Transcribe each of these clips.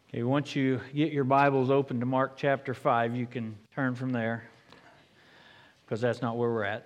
Okay, once you get your Bibles open to Mark chapter 5, you can turn from there, because that's not where we're at.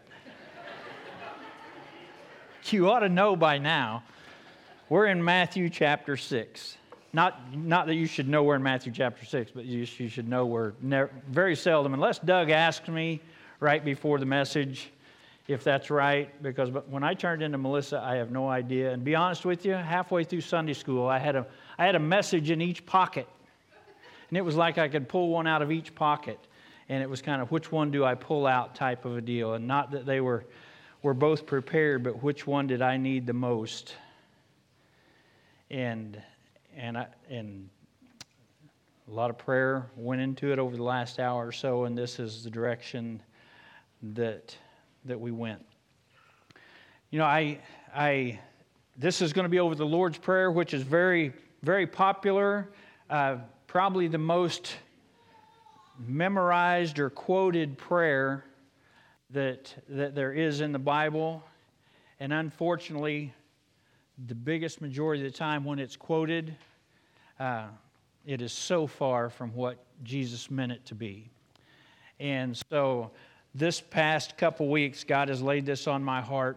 You ought to know by now, we're in Matthew chapter 6. Not that you should know we're in Matthew chapter 6, but you should know we're very seldom, unless Doug asked me right before the message if that's right, because when I turned into Melissa, I have no idea. And to be honest with you, halfway through Sunday school, I had a message in each pocket. And it was like I could pull one out of each pocket. And it was kind of which one do I pull out type of a deal. And not that they were both prepared, but which one did I need the most. And a lot of prayer went into it over the last hour or so, and this is the direction that we went. You know, this is going to be over the Lord's Prayer, which is very, very popular, probably the most memorized or quoted prayer that there is in the Bible. And unfortunately, the biggest majority of the time when it's quoted, it is so far from what Jesus meant it to be. And so this past couple weeks, God has laid this on my heart.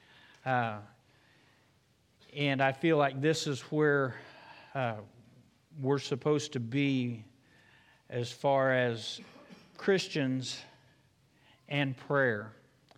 And I feel like this is where we're supposed to be as far as Christians and prayer.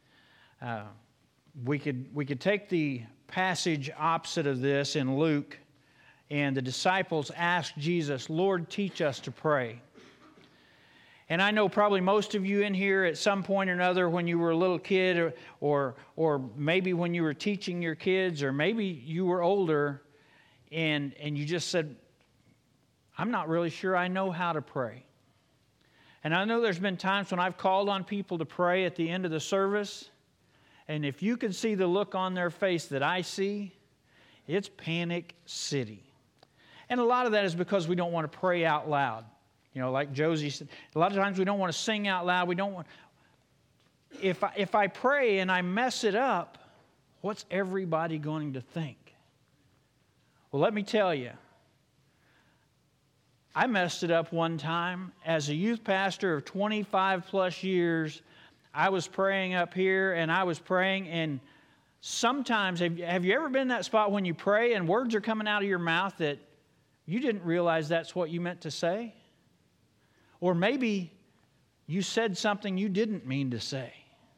We could take the passage opposite of this in Luke, and the disciples asked Jesus, "Lord, teach us to pray." And I know probably most of you in here at some point or another when you were a little kid or maybe when you were teaching your kids, or maybe you were older and you just said, "I'm not really sure I know how to pray." And I know there's been times when I've called on people to pray at the end of the service, and if you could see the look on their face that I see, it's panic city. And a lot of that is because we don't want to pray out loud. You know, like Josie said, a lot of times we don't want to sing out loud. We don't want. If I pray and I mess it up, what's everybody going to think? Well, let me tell you, I messed it up one time. As a youth pastor of 25 plus years, I was praying up here, and I was praying, and sometimes, have you ever been in that spot when you pray and words are coming out of your mouth that you didn't realize that's what you meant to say? Or maybe you said something you didn't mean to say.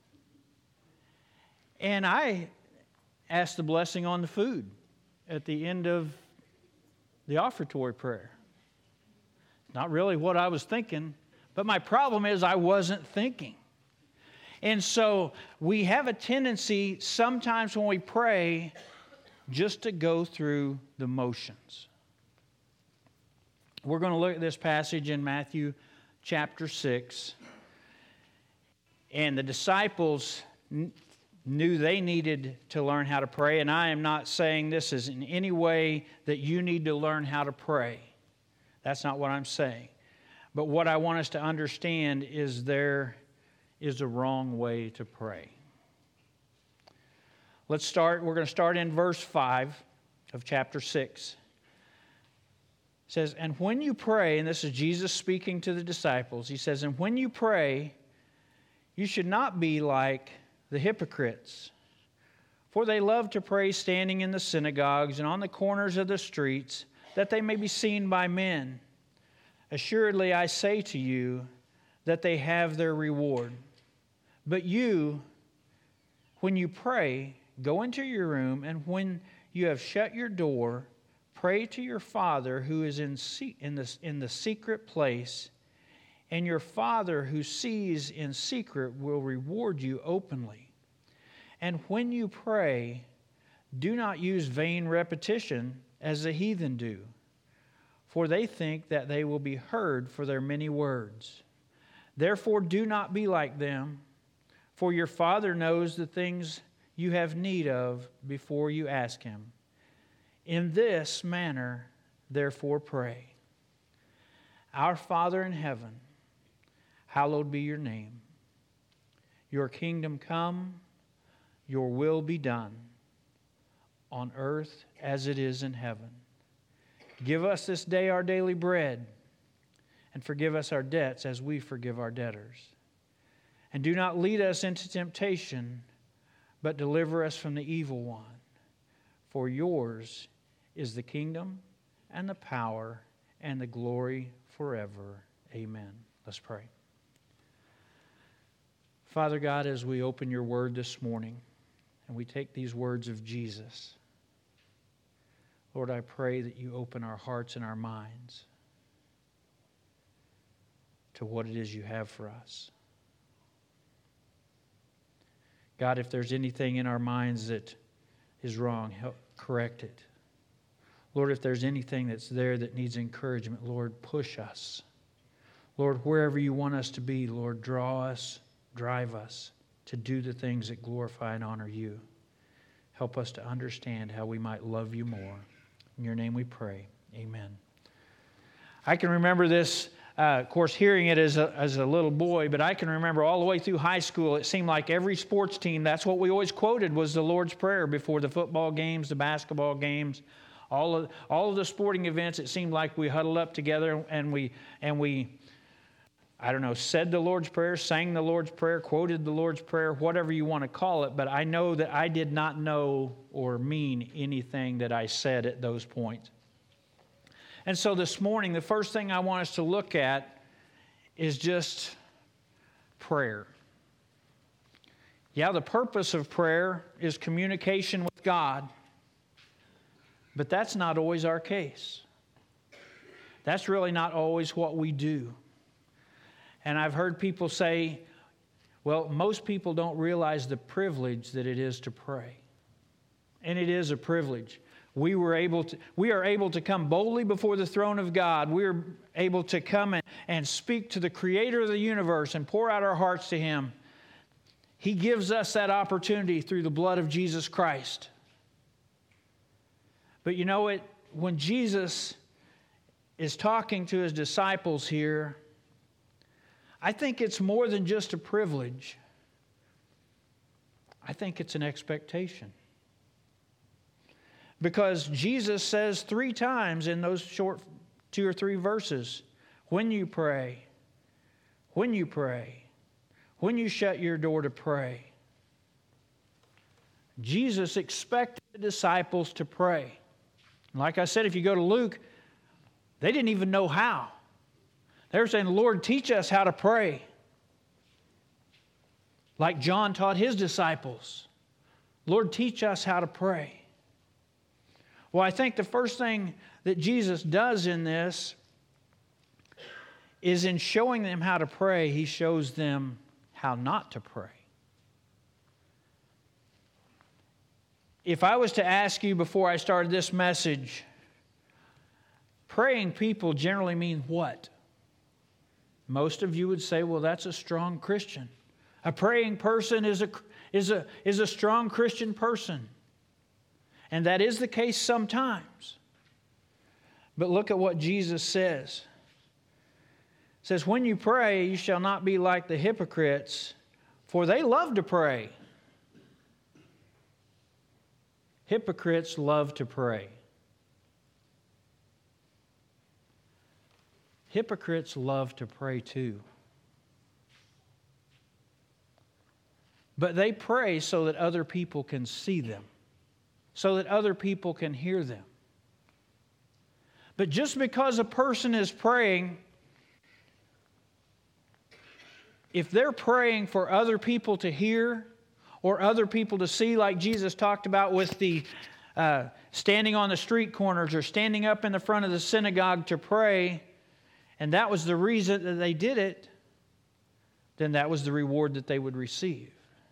And I asked the blessing on the food at the end of the offertory prayer. Not really what I was thinking, but my problem is I wasn't thinking. And so we have a tendency sometimes when we pray just to go through the motions. We're going to look at this passage in Matthew chapter 6. And the disciples knew they needed to learn how to pray. And I am not saying this is in any way that you need to learn how to pray. That's not what I'm saying. But what I want us to understand is there is a wrong way to pray. Let's start. We're going to start in verse 5 of chapter 6. It says, "And when you pray," and this is Jesus speaking to the disciples, he says, "And when you pray, you should not be like the hypocrites, for they love to pray standing in the synagogues and on the corners of the streets, that they may be seen by men. Assuredly, I say to you that they have their reward. But you, when you pray, go into your room, and when you have shut your door, pray to your Father who is in the secret place, and your Father who sees in secret will reward you openly. And when you pray, do not use vain repetition as the heathen do, for they think that they will be heard for their many words. Therefore do not be like them, for your Father knows the things you have need of before you ask Him. In this manner, therefore, pray. Our Father in heaven, hallowed be your name. Your kingdom come, your will be done, on earth as it is in heaven. Give us this day our daily bread, and forgive us our debts as we forgive our debtors. And do not lead us into temptation, but deliver us from the evil one. For yours is the kingdom and the power and the glory forever. Amen. Let's pray. Father God, as we open your word this morning and we take these words of Jesus, Lord, I pray that you open our hearts and our minds to what it is you have for us. God, if there's anything in our minds that is wrong, help correct it. Lord, if there's anything that's there that needs encouragement, Lord, push us. Lord, wherever you want us to be, Lord, draw us, drive us to do the things that glorify and honor you. Help us to understand how we might love you more. In your name we pray. Amen. I can remember this, of course, hearing it as a little boy, but I can remember all the way through high school, it seemed like every sports team, that's what we always quoted, was the Lord's Prayer before the football games, the basketball games, all of the sporting events. It seemed like we huddled up together and we I don't know, said the Lord's Prayer, sang the Lord's Prayer, quoted the Lord's Prayer, whatever you want to call it, but I know that I did not know or mean anything that I said at those points. And so this morning, the first thing I want us to look at is just prayer. Yeah, the purpose of prayer is communication with God, but that's not always our case. That's really not always what we do. And I've heard people say, well, most people don't realize the privilege that it is to pray. And it is a privilege. We are able to come boldly before the throne of God. We are able to come and speak to the Creator of the universe and pour out our hearts to Him. He gives us that opportunity through the blood of Jesus Christ. But you know, when Jesus is talking to His disciples here, I think it's more than just a privilege. I think it's an expectation. Because Jesus says 3 times in those short 2 or 3 verses, when you pray, when you pray, when you shut your door to pray. Jesus expected the disciples to pray. Like I said, if you go to Luke, they didn't even know how. They were saying, Lord, teach us how to pray. Like John taught his disciples. Lord, teach us how to pray. Well, I think the first thing that Jesus does in this is in showing them how to pray, He shows them how not to pray. If I was to ask you before I started this message, praying people generally mean what? Most of you would say, well, that's a strong Christian. A praying person is a strong Christian person. And that is the case sometimes. But look at what Jesus says. It says, when you pray, you shall not be like the hypocrites, for they love to pray. Hypocrites love to pray. Hypocrites love to pray too. But they pray so that other people can see them, so that other people can hear them. But just because a person is praying, if they're praying for other people to hear or other people to see, like Jesus talked about with the standing on the street corners or standing up in the front of the synagogue to pray, and that was the reason that they did it, then that was the reward that they would receive.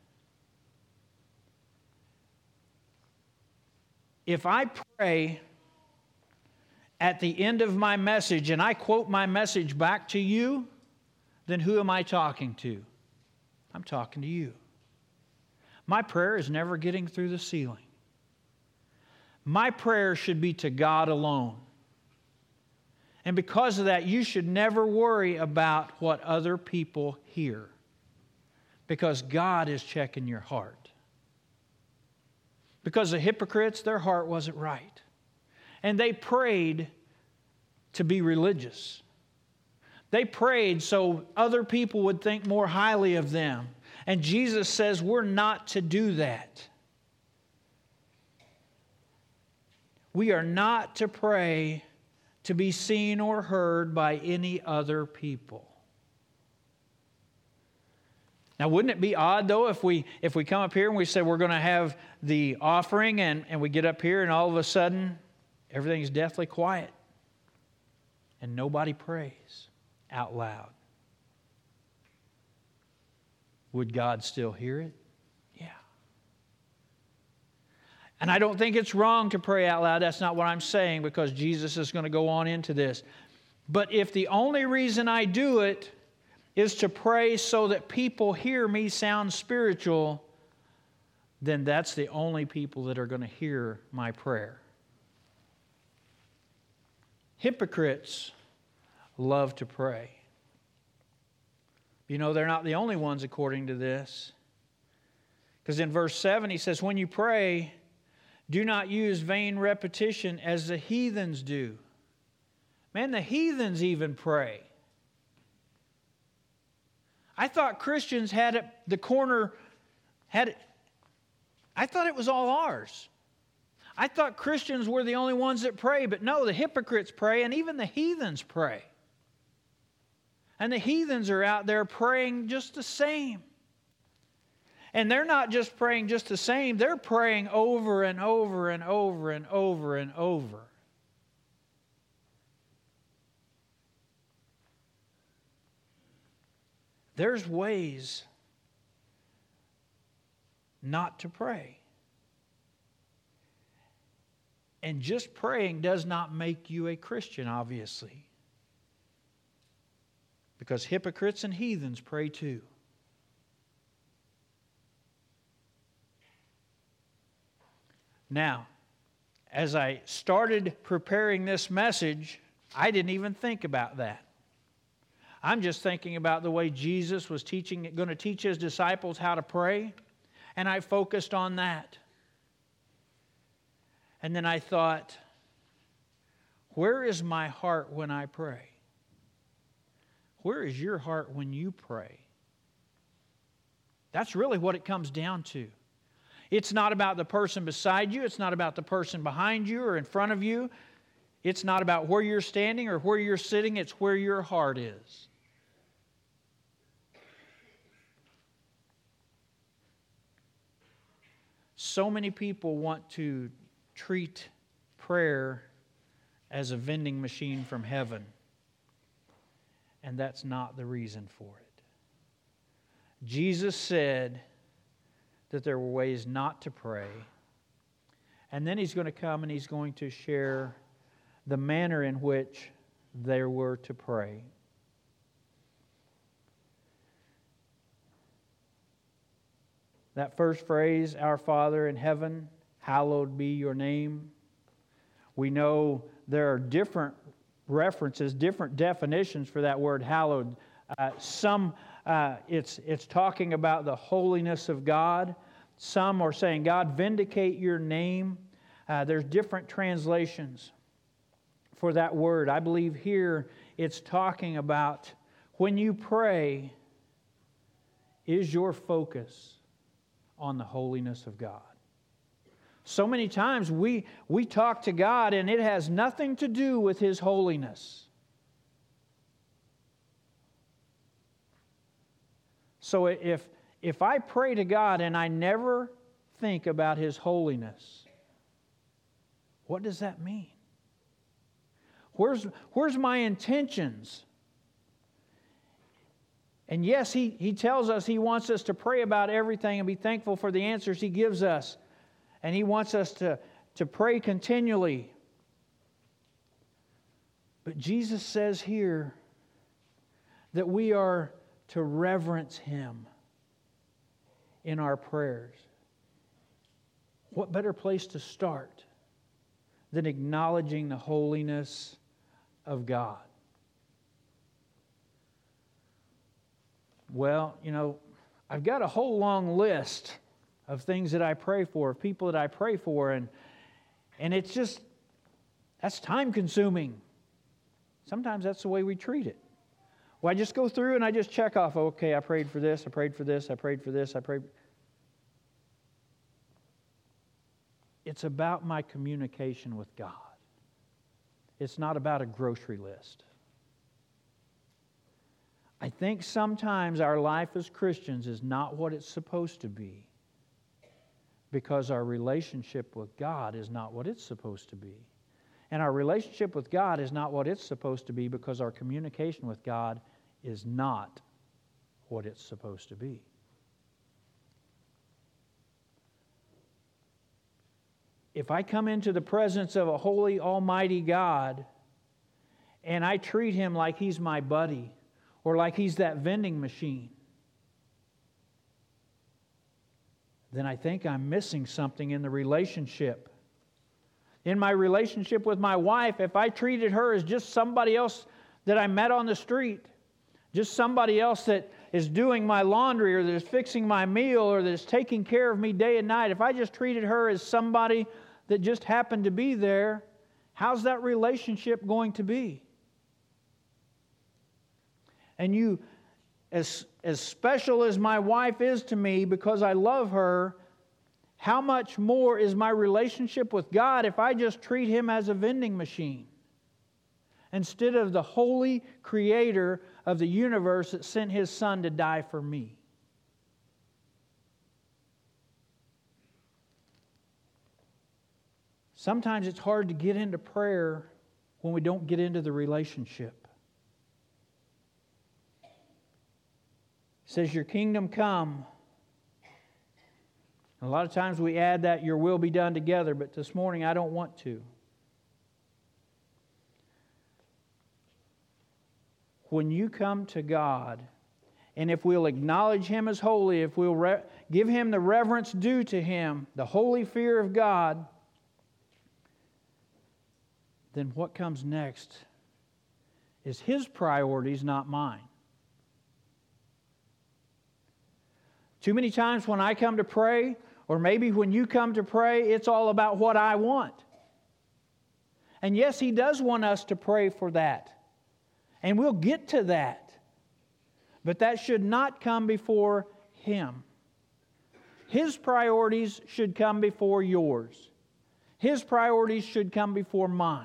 If I pray at the end of my message and I quote my message back to you, then who am I talking to? I'm talking to you. My prayer is never getting through the ceiling. My prayer should be to God alone. And because of that, you should never worry about what other people hear, because God is checking your heart. Because the hypocrites, their heart wasn't right. And they prayed to be religious. They prayed so other people would think more highly of them. And Jesus says we're not to do that. We are not to pray to be seen or heard by any other people. Now, wouldn't it be odd, though, if we come up here and we say we're going to have the offering and we get up here and all of a sudden everything's deathly quiet and nobody prays out loud? Would God still hear it? Yeah. And I don't think it's wrong to pray out loud. That's not what I'm saying, because Jesus is going to go on into this. But if the only reason I do it is to pray so that people hear me sound spiritual, then that's the only people that are going to hear my prayer. Hypocrites love to pray. You know, they're not the only ones according to this. Because in verse 7 he says, when you pray, do not use vain repetition as the heathens do. Man, the heathens even pray. I thought Christians had it, the corner, had it, I thought it was all ours. I thought Christians were the only ones that pray, but no, the hypocrites pray, and even the heathens pray. And the heathens are out there praying just the same. And they're not just praying just the same, they're praying over and over and over and over and over. There's ways not to pray. And just praying does not make you a Christian, obviously. Because hypocrites and heathens pray too. Now, as I started preparing this message, I didn't even think about that. I'm just thinking about the way Jesus was going to teach His disciples how to pray, and I focused on that. And then I thought, where is my heart when I pray? Where is your heart when you pray? That's really what it comes down to. It's not about the person beside you. It's not about the person behind you or in front of you. It's not about where you're standing or where you're sitting. It's where your heart is. So many people want to treat prayer as a vending machine from heaven. And that's not the reason for it. Jesus said that there were ways not to pray. And then He's going to come and He's going to share the manner in which they were to pray. That first phrase, Our Father in heaven, hallowed be your name. We know there are different references, different definitions for that word hallowed. It's talking about the holiness of God. Some are saying, God, vindicate your name. There's different translations for that word. I believe here it's talking about when you pray, is your focus on the holiness of God? So many times we talk to God and it has nothing to do with His holiness. So if I pray to God and I never think about His holiness, what does that mean? Where's my intentions? And yes, He tells us He wants us to pray about everything and be thankful for the answers He gives us. And He wants us to pray continually. But Jesus says here that we are to reverence Him in our prayers. What better place to start than acknowledging the holiness of God? Well, I've got a whole long list of things that I pray for, of people that I pray for, and it's just, that's time consuming. Sometimes that's the way we treat it. Well, I just go through and I just check off, okay, I prayed for this, I prayed for this, I prayed for this, I prayed. It's about my communication with God. It's not about a grocery list. I think sometimes our life as Christians is not what it's supposed to be because our relationship with God is not what it's supposed to be. And our relationship with God is not what it's supposed to be because our communication with God is not what it's supposed to be. If I come into the presence of a holy, almighty God and I treat Him like He's my buddy or like He's that vending machine, then I think I'm missing something in the relationship. In my relationship with my wife, if I treated her as just somebody else that I met on the street, just somebody else that is doing my laundry or that is fixing my meal or that is taking care of me day and night, if I just treated her as somebody that just happened to be there, how's that relationship going to be? And you, as special as my wife is to me because I love her, how much more is my relationship with God if I just treat Him as a vending machine instead of the holy Creator of the universe that sent His Son to die for me? Sometimes it's hard to get into prayer when we don't get into the relationship. It says, your kingdom come. A lot of times we add that your will be done together, but this morning I don't want to. When you come to God, and if we'll acknowledge Him as holy, if we'll give Him the reverence due to Him, the holy fear of God, then what comes next is His priorities, not mine. Too many times when I come to pray, or maybe when you come to pray, it's all about what I want. And yes, He does want us to pray for that. And we'll get to that. But that should not come before Him. His priorities should come before yours. His priorities should come before mine.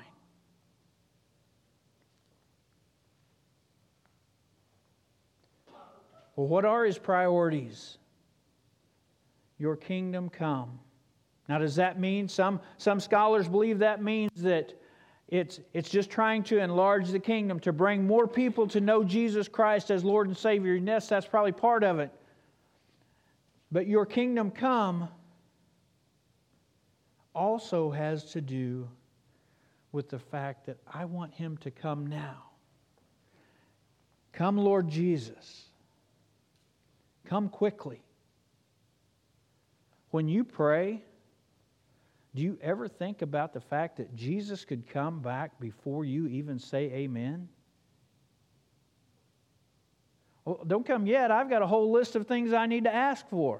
Well, what are His priorities? Your kingdom come. Now, does that mean, some scholars believe that means that it's just trying to enlarge the kingdom, to bring more people to know Jesus Christ as Lord and Savior. Yes, that's probably part of it. But your kingdom come also has to do with the fact that I want Him to come now. Come, Lord Jesus. Come quickly. When you pray, do you ever think about the fact that Jesus could come back before you even say amen? Well, don't come yet. I've got a whole list of things I need to ask for.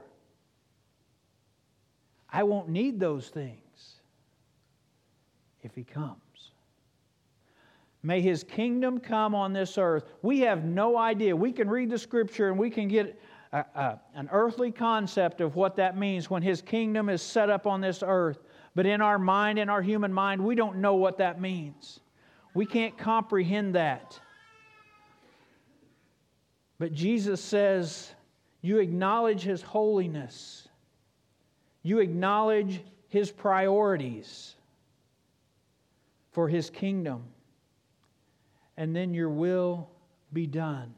I won't need those things if He comes. May His kingdom come on this earth. We have no idea. We can read the Scripture and we can get an earthly concept of what that means when His kingdom is set up on this earth. But in our mind, in our human mind, we don't know what that means. We can't comprehend that. But Jesus says, you acknowledge His holiness. You acknowledge His priorities for His kingdom. And then your will be done.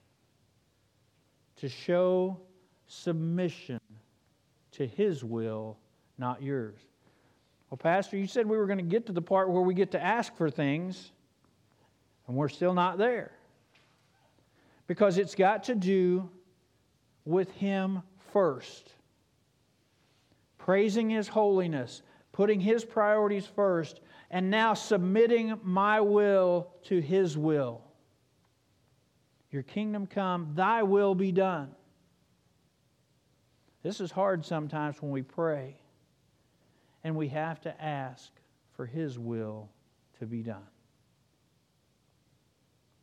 To show submission to His will, not yours. Well, Pastor, you said we were going to get to the part where we get to ask for things, and we're still not there. Because it's got to do with Him first. Praising His holiness, putting His priorities first, and now submitting my will to His will. Your kingdom come, Thy will be done. This is hard sometimes when we pray, and we have to ask for His will to be done.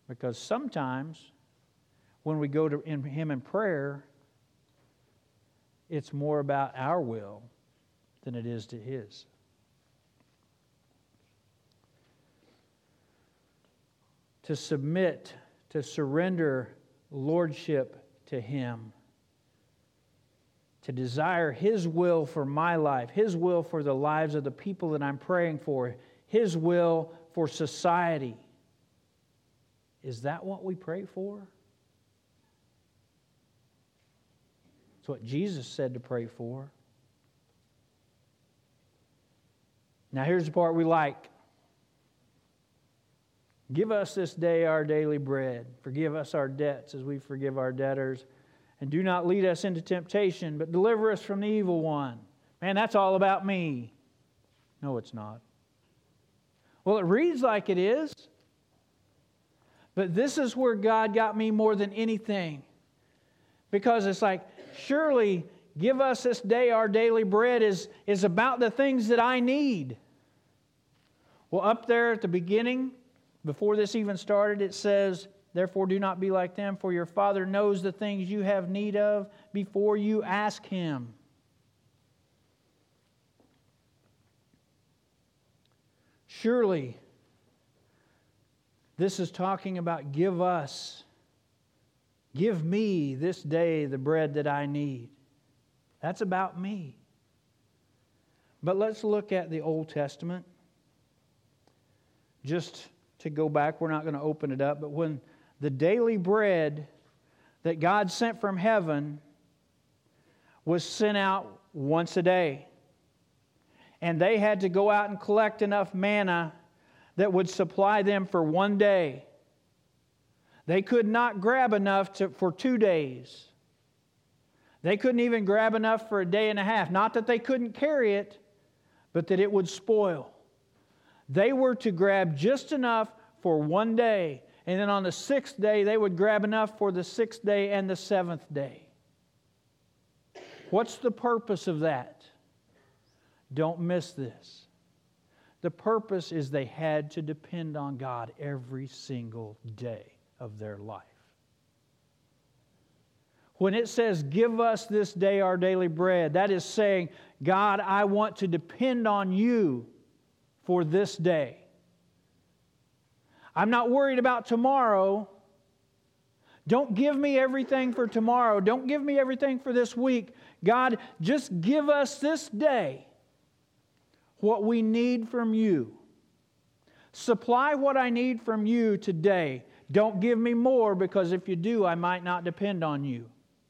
Because sometimes when we go to Him in prayer, it's more about our will than it is to His. To submit, to surrender lordship to Him. To desire His will for my life, His will for the lives of the people that I'm praying for, His will for society. Is that what we pray for? It's what Jesus said to pray for. Now here's the part we like. Give us this day our daily bread. Forgive us our debts as we forgive our debtors. And do not lead us into temptation, but deliver us from the evil one. Man, that's all about me. No, it's not. Well, it reads like it is. But this is where God got me more than anything. Because it's like, surely give us this day our daily bread is about the things that I need. Well, up there at the beginning, before this even started, it says, therefore do not be like them, for your Father knows the things you have need of before you ask Him. Surely, this is talking about give me this day the bread that I need. That's about me. But let's look at the Old Testament. Just to go back, we're not going to open it up, but when the daily bread that God sent from heaven was sent out once a day. And they had to go out and collect enough manna that would supply them for one day. They could not grab enough for 2 days. They couldn't even grab enough for a day and a half. Not that they couldn't carry it, but that it would spoil. They were to grab just enough for one day. And then on the 6th day, they would grab enough for the 6th day and the 7th day. What's the purpose of that? Don't miss this. The purpose is they had to depend on God every single day of their life. When it says, give us this day our daily bread, that is saying, God, I want to depend on you for this day. I'm not worried about tomorrow. Don't give me everything for tomorrow. Don't give me everything for this week. God, just give us this day what we need from you. Supply what I need from you today. Don't give me more, because if you do, I might not depend on you.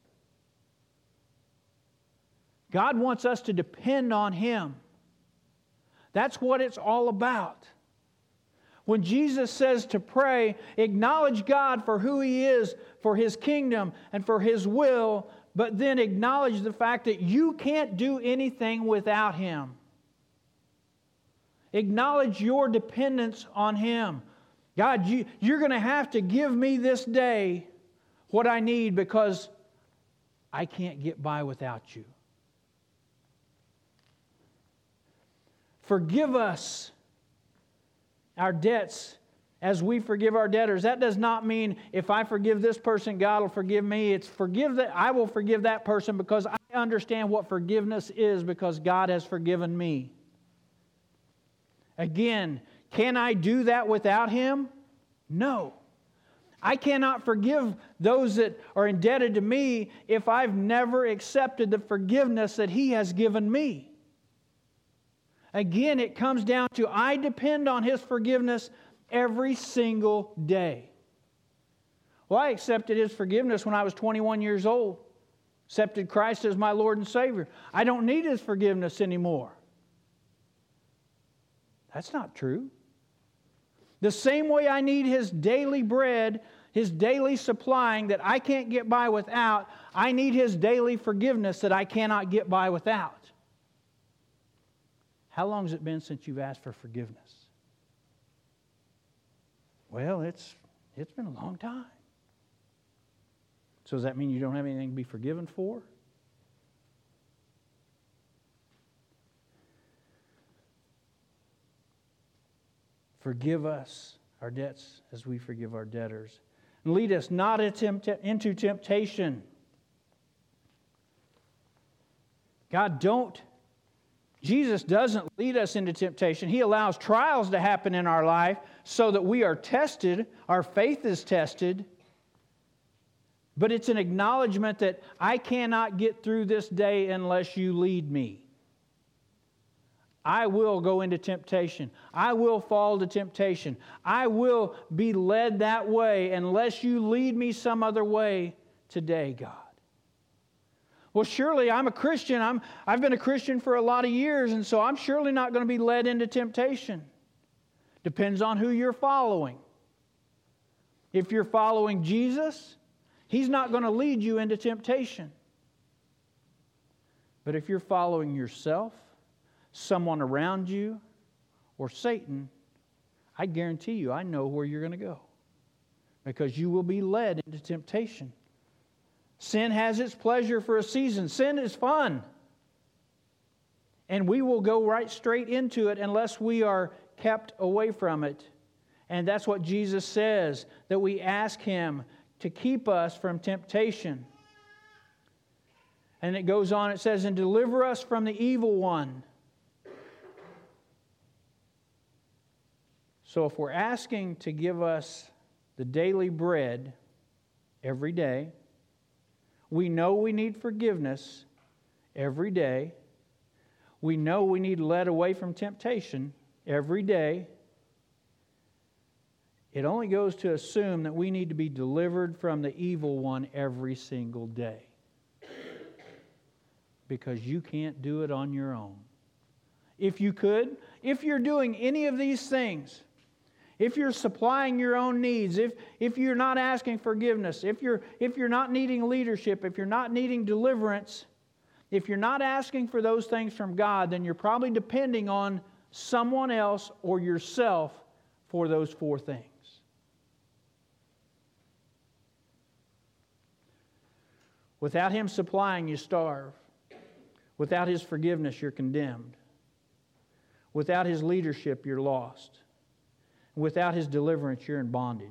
God wants us to depend on Him. That's what it's all about. When Jesus says to pray, acknowledge God for who He is, for His kingdom, and for His will, but then acknowledge the fact that you can't do anything without Him. Acknowledge your dependence on Him. God, you're going to have to give me this day what I need, because I can't get by without you. Forgive us our debts as we forgive our debtors. That does not mean if I forgive this person, God will forgive me. It's I will forgive that person because I understand what forgiveness is, because God has forgiven me. Again, can I do that without Him? No. I cannot forgive those that are indebted to me if I've never accepted the forgiveness that He has given me. Again, it comes down to I depend on His forgiveness every single day. Well, I accepted His forgiveness when I was 21 years old. Accepted Christ as my Lord and Savior. I don't need His forgiveness anymore. That's not true. The same way I need His daily bread, His daily supplying that I can't get by without, I need His daily forgiveness that I cannot get by without. How long has it been since you've asked for forgiveness? Well, it's been a long time. So does that mean you don't have anything to be forgiven for? Forgive us our debts as we forgive our debtors. And lead us not into temptation. Jesus doesn't lead us into temptation. He allows trials to happen in our life so that we are tested, our faith is tested. But it's an acknowledgement that I cannot get through this day unless you lead me. I will go into temptation. I will fall to temptation. I will be led that way unless you lead me some other way today, God. Well, surely I'm a Christian. I've been a Christian for a lot of years, and so I'm surely not going to be led into temptation. Depends on who you're following. If you're following Jesus, He's not going to lead you into temptation. But if you're following yourself, someone around you, or Satan, I guarantee you, I know where you're going to go. Because you will be led into temptation. Sin has its pleasure for a season. Sin is fun. And we will go right straight into it unless we are kept away from it. And that's what Jesus says, that we ask Him to keep us from temptation. And it goes on, it says, and deliver us from the evil one. So if we're asking to give us the daily bread every day, we know we need forgiveness every day. We know we need led away from temptation every day. It only goes to assume that we need to be delivered from the evil one every single day. Because you can't do it on your own. If you could, if you're doing any of these things, if you're supplying your own needs, if you're not asking forgiveness, if you're not needing leadership, if you're not needing deliverance, if you're not asking for those things from God, then you're probably depending on someone else or yourself for those four things. Without Him supplying, you starve. Without His forgiveness, you're condemned. Without His leadership, you're lost. Without His deliverance, you're in bondage.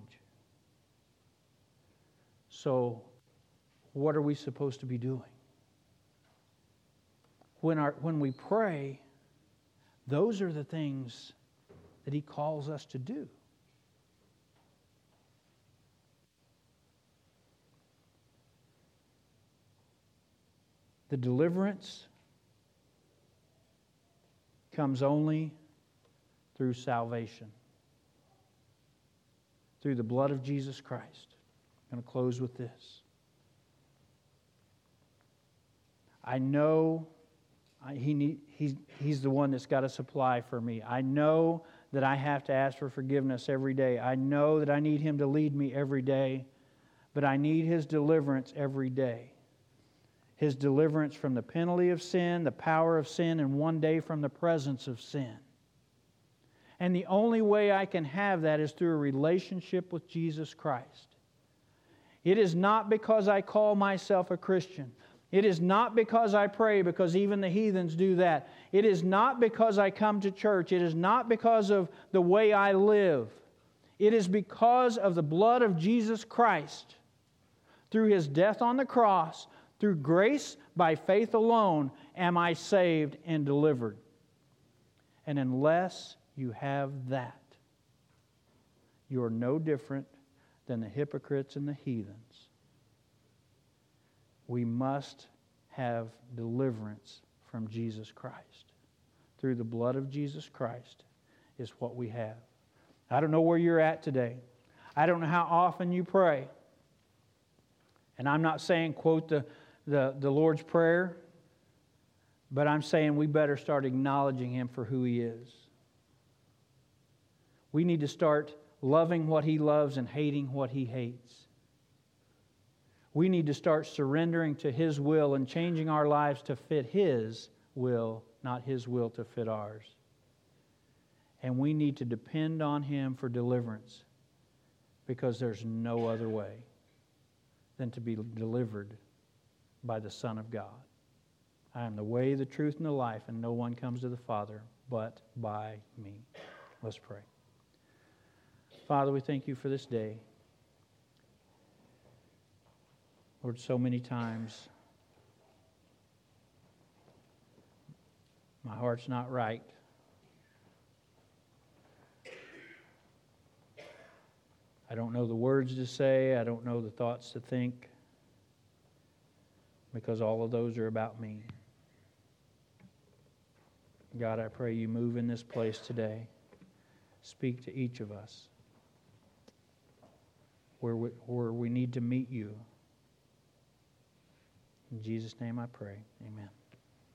So, what are we supposed to be doing? When we pray, those are the things that He calls us to do. The deliverance comes only through salvation. Through the blood of Jesus Christ. I'm going to close with this. I know He's the one that's got to supply for me. I know that I have to ask for forgiveness every day. I know that I need Him to lead me every day. But I need His deliverance every day. His deliverance from the penalty of sin, the power of sin, and one day from the presence of sin. And the only way I can have that is through a relationship with Jesus Christ. It is not because I call myself a Christian. It is not because I pray, because even the heathens do that. It is not because I come to church. It is not because of the way I live. It is because of the blood of Jesus Christ. Through His death on the cross, through grace by faith alone, am I saved and delivered. And unless you have that, you are no different than the hypocrites and the heathens. We must have deliverance from Jesus Christ. Through the blood of Jesus Christ is what we have. I don't know where you're at today. I don't know how often you pray. And I'm not saying quote the Lord's Prayer, but I'm saying we better start acknowledging Him for who He is. We need to start loving what He loves and hating what He hates. We need to start surrendering to His will and changing our lives to fit His will, not His will to fit ours. And we need to depend on Him for deliverance, because there's no other way than to be delivered by the Son of God. I am the way, the truth, and the life, and no one comes to the Father but by me. Let's pray. Father, we thank you for this day. Lord, so many times my heart's not right. I don't know the words to say. I don't know the thoughts to think, because all of those are about me. God, I pray you move in this place today. Speak to each of us where we need to meet you. In Jesus' name I pray. Amen.